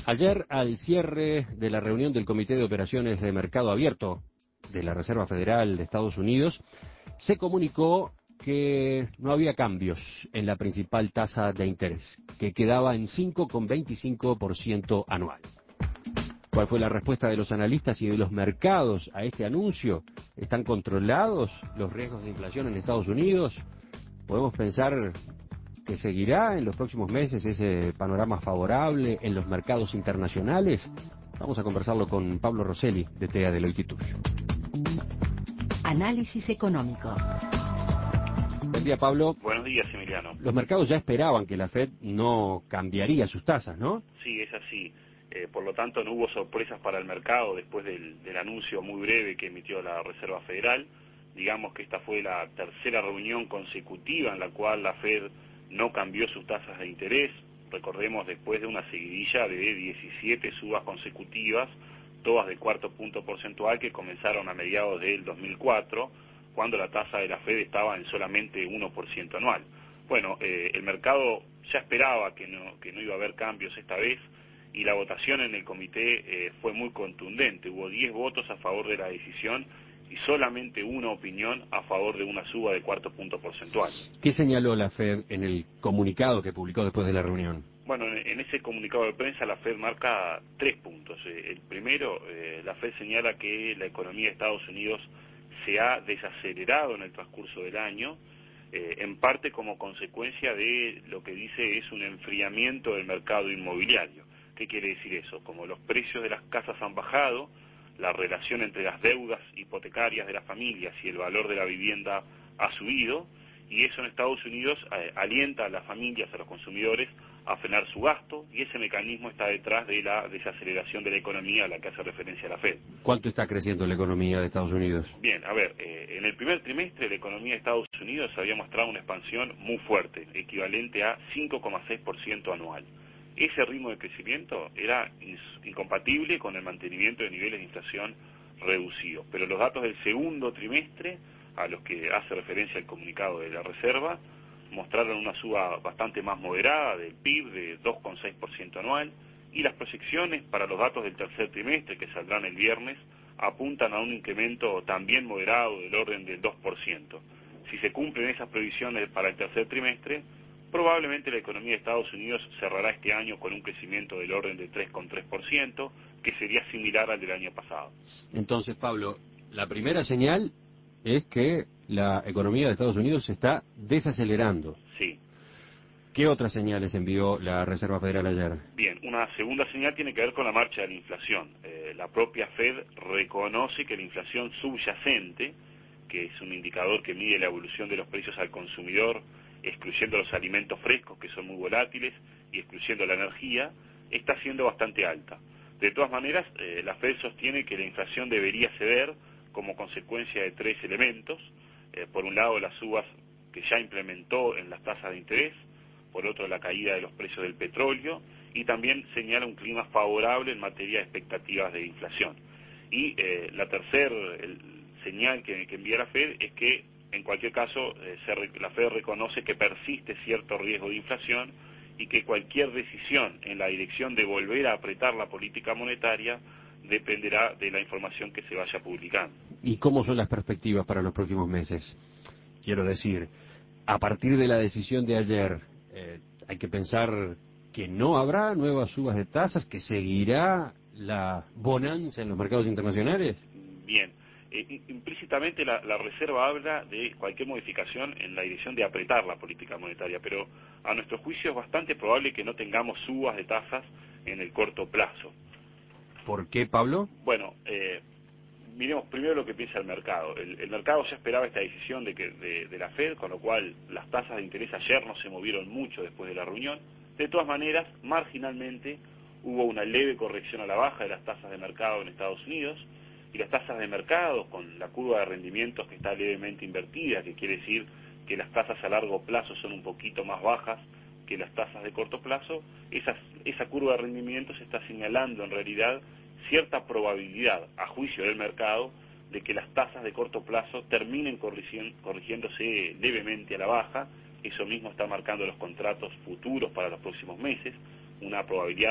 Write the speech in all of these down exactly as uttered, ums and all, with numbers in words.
Ayer, al cierre de la reunión del Comité de Operaciones de Mercado Abierto de la Reserva Federal de Estados Unidos, se comunicó que no había cambios en la principal tasa de interés, que quedaba en cinco coma veinticinco por ciento anual. ¿Cuál fue la respuesta de los analistas y de los mercados a este anuncio? ¿Están controlados los riesgos de inflación en Estados Unidos? ¿Podemos pensar que seguirá en los próximos meses ese panorama favorable en los mercados internacionales? Vamos a conversarlo con Pablo Rosselli, de T E A Deloitte y Touche. Análisis económico. Buen día, Pablo. Buenos días, Emiliano. Los mercados ya esperaban que la Fed no cambiaría sus tasas, ¿no? Sí, es así. Eh, por lo tanto, no hubo sorpresas para el mercado después del, del anuncio muy breve que emitió la Reserva Federal. Digamos que esta fue la tercera reunión consecutiva en la cual la Fed no cambió sus tasas de interés. Recordemos, después de una seguidilla de diecisiete subas consecutivas, todas de cuarto punto porcentual, que comenzaron a mediados del dos mil cuatro, cuando la tasa de la Fed estaba en solamente uno por ciento anual. Bueno, eh, el mercado ya esperaba que no, que no iba a haber cambios esta vez, y la votación en el comité eh, fue muy contundente. Hubo diez votos a favor de la decisión y solamente una opinión a favor de una suba de cuarto punto porcentual. ¿Qué señaló la Fed en el comunicado que publicó después de la reunión? Bueno, en ese comunicado de prensa la Fed marca tres puntos. El primero, eh, la Fed señala que la economía de Estados Unidos se ha desacelerado en el transcurso del año, eh, en parte como consecuencia de lo que dice es un enfriamiento del mercado inmobiliario. ¿Qué quiere decir eso? Como los precios de las casas han bajado, la relación entre las deudas hipotecarias de las familias y el valor de la vivienda ha subido, y eso en Estados Unidos eh, alienta a las familias, a los consumidores, a frenar su gasto, y ese mecanismo está detrás de la desaceleración de la economía a la que hace referencia la Fed. ¿Cuánto está creciendo la economía de Estados Unidos? Bien, a ver, eh, en el primer trimestre la economía de Estados Unidos había mostrado una expansión muy fuerte, equivalente a cinco coma seis por ciento anual. Ese ritmo de crecimiento era incompatible con el mantenimiento de niveles de inflación reducidos, pero los datos del segundo trimestre, a los que hace referencia el comunicado de la Reserva, mostraron una suba bastante más moderada del P I B de dos coma seis por ciento anual, y las proyecciones para los datos del tercer trimestre, que saldrán el viernes, apuntan a un incremento también moderado del orden del dos por ciento. Si se cumplen esas previsiones para el tercer trimestre, probablemente la economía de Estados Unidos cerrará este año con un crecimiento del orden de tres coma tres por ciento, que sería similar al del año pasado. Entonces, Pablo, la primera señal es que la economía de Estados Unidos se está desacelerando. Sí. ¿Qué otras señales envió la Reserva Federal ayer? Bien, una segunda señal tiene que ver con la marcha de la inflación. Eh, la propia Fed reconoce que la inflación subyacente, que es un indicador que mide la evolución de los precios al consumidor, excluyendo los alimentos frescos, que son muy volátiles, y excluyendo la energía, está siendo bastante alta. De todas maneras, eh, la Fed sostiene que la inflación debería ceder como consecuencia de tres elementos. Eh, por un lado, las subas que ya implementó en las tasas de interés; por otro, la caída de los precios del petróleo; y también señala un clima favorable en materia de expectativas de inflación. Y eh, la tercera señal que, que envía la Fed es que, en cualquier caso, eh, se, la Fed reconoce que persiste cierto riesgo de inflación y que cualquier decisión en la dirección de volver a apretar la política monetaria dependerá de la información que se vaya publicando. ¿Y cómo son las perspectivas para los próximos meses? Quiero decir, a partir de la decisión de ayer, eh, hay que pensar que no habrá nuevas subas de tasas, que seguirá la bonanza en los mercados internacionales. Bien. Eh, implícitamente la, la Reserva habla de cualquier modificación en la dirección de apretar la política monetaria, pero a nuestro juicio es bastante probable que no tengamos subas de tasas en el corto plazo. ¿Por qué, Pablo? Bueno, eh, miremos primero lo que piensa el mercado. El, el mercado ya esperaba esta decisión de, que, de, de la Fed, con lo cual las tasas de interés ayer no se movieron mucho después de la reunión. De todas maneras, marginalmente hubo una leve corrección a la baja de las tasas de mercado en Estados Unidos, y las tasas de mercado, con la curva de rendimientos que está levemente invertida, que quiere decir que las tasas a largo plazo son un poquito más bajas que las tasas de corto plazo, esas, esa curva de rendimientos está señalando en realidad cierta probabilidad, a juicio del mercado, de que las tasas de corto plazo terminen corrigiéndose levemente a la baja. Eso mismo está marcando los contratos futuros para los próximos meses, una probabilidad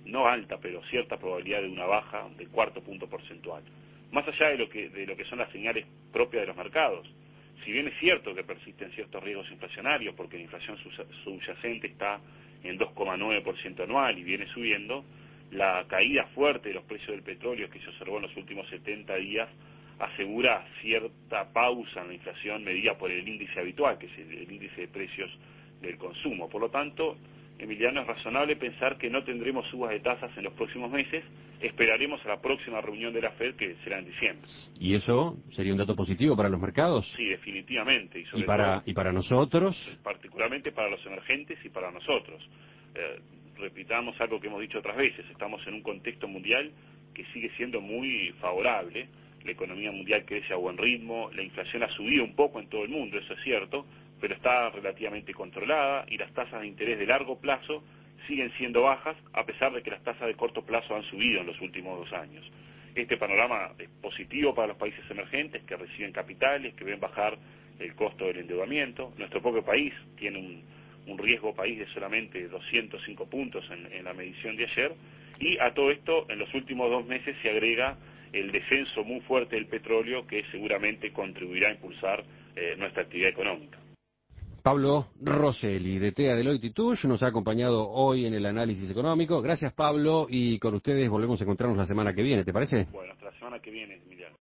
no alta, pero cierta probabilidad de una baja del cuarto punto porcentual. Más allá de lo que, de lo que son las señales propias de los mercados, si bien es cierto que persisten ciertos riesgos inflacionarios, porque la inflación subyacente está en dos coma nueve por ciento anual y viene subiendo, la caída fuerte de los precios del petróleo que se observó en los últimos setenta días asegura cierta pausa en la inflación medida por el índice habitual, que es el, el índice de precios del consumo. Por lo tanto, Emiliano, es razonable pensar que no tendremos subas de tasas en los próximos meses, esperaremos a la próxima reunión de la Fed, que será en diciembre. ¿Y eso sería un dato positivo para los mercados? Sí, definitivamente. Y, sobre ¿Y para, todo, y para nosotros? particularmente para los emergentes y para nosotros. Eh, repitamos algo que hemos dicho otras veces, estamos en un contexto mundial que sigue siendo muy favorable, la economía mundial crece a buen ritmo, la inflación ha subido un poco en todo el mundo, eso es cierto, pero está relativamente controlada y las tasas de interés de largo plazo siguen siendo bajas, a pesar de que las tasas de corto plazo han subido en los últimos dos años. Este panorama es positivo para los países emergentes que reciben capitales, que ven bajar el costo del endeudamiento. Nuestro propio país tiene un, un riesgo país de solamente doscientos cinco puntos en, en la medición de ayer, y a todo esto en los últimos dos meses se agrega el descenso muy fuerte del petróleo, que seguramente contribuirá a impulsar eh, nuestra actividad económica. Pablo Rosselli, de T E A Deloitte y Touche, nos ha acompañado hoy en el análisis económico. Gracias, Pablo, y con ustedes volvemos a encontrarnos la semana que viene, ¿te parece? Bueno, hasta la semana que viene, Emiliano.